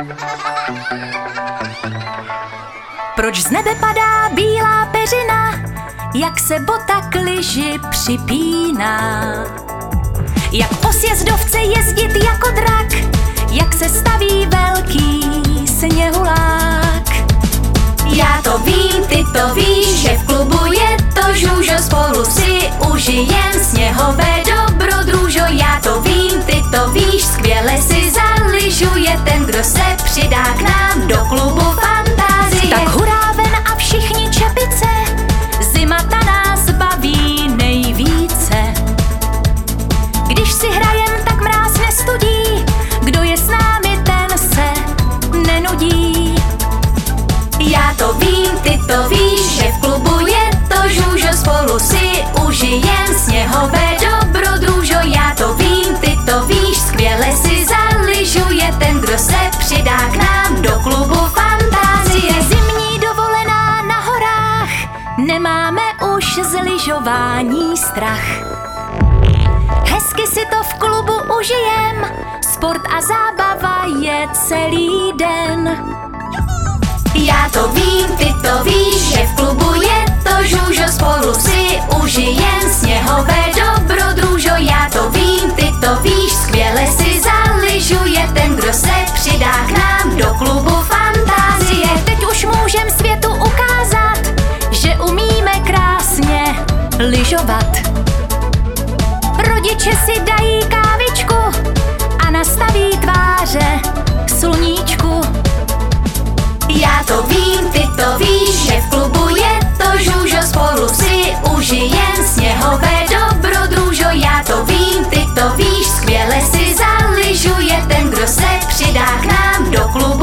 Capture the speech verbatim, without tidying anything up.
Proč z nebe padá bílá peřina, jak se bota k lyži připíná? Jak po sjezdovce jezdit jako drak, jak se staví velký sněhulák? Já to vím, ty to víš, že v klubu je to žůžo, spolu si užijem sněhové dobrodružo. Já to vím, ty to víš, skvěle si zaližuje ten, kdo se přidá k nám do klubu fantázie. Tak hurá ven a všichni čepice, zima ta nás baví nejvíce. Když si hrajem, tak mráz nestudí, kdo je s námi, ten se nenudí. Já to vím, ty to víš, že v klubu je to žůžo, spolu si užijem sněhové dobrodružo. Já to vím, ty to víš, skvěle si zaližuje ten, kdo se přidá k nám do klubu fantázie. Zimní dovolená na horách, nemáme už z lyžování strach. Hezky si to v klubu užijem, sport a zábava je celý den. Já to vím, ty to víš, že v klubu je to žůžo, spolu si užijem sněhové dobrodružo. Já to vím, ty to víš, skvěle si zaližuje ten, kdo se přidá k nám do klubu fantázie. Teď už můžem světu ukázat, že umíme krásně lyžovat. Rodiče si dají kávičku a nastaví tváře k sluníčku. Já to vím, ty to víš, že v klubu je to žůžo, spolu si užijem sněhové dobrodružo. Já to vím, ty to víš, skvěle si zaližuje ten, kdo se přidá k nám do klubu